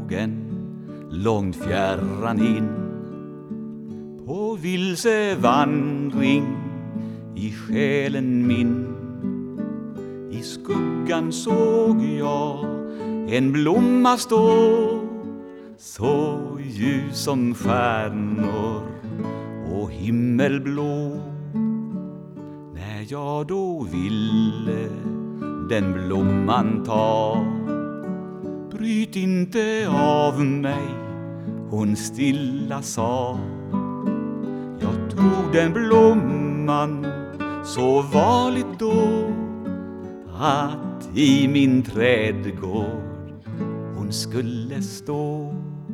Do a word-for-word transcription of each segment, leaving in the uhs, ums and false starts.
skogen långt fjärran in, på vilse vandring i själen min. I skuggan såg jag en blomma stå, så ljus som stjärnor och himmelblå. När jag då ville den blomman ta, bryt inte av mig, hon stilla sa. Jag tog den blomman så varligt då, att i min trädgård hon skulle stå.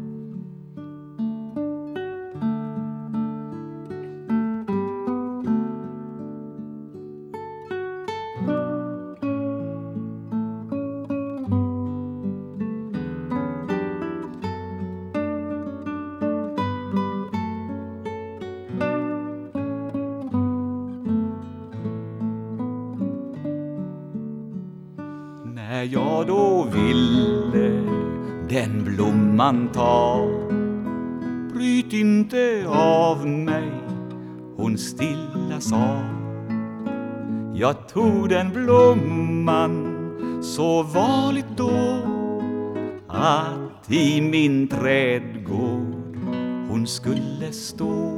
När jag då ville den blomman ta, bryt inte av mig, hon stilla sa. Jag tog den blomman så varligt då, att i min trädgård hon skulle stå.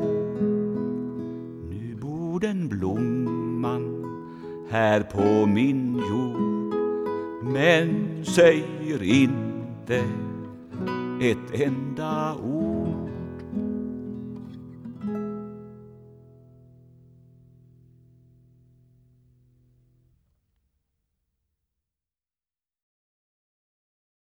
Nu bor den blomman här på min jord, men säger inte ett enda ord.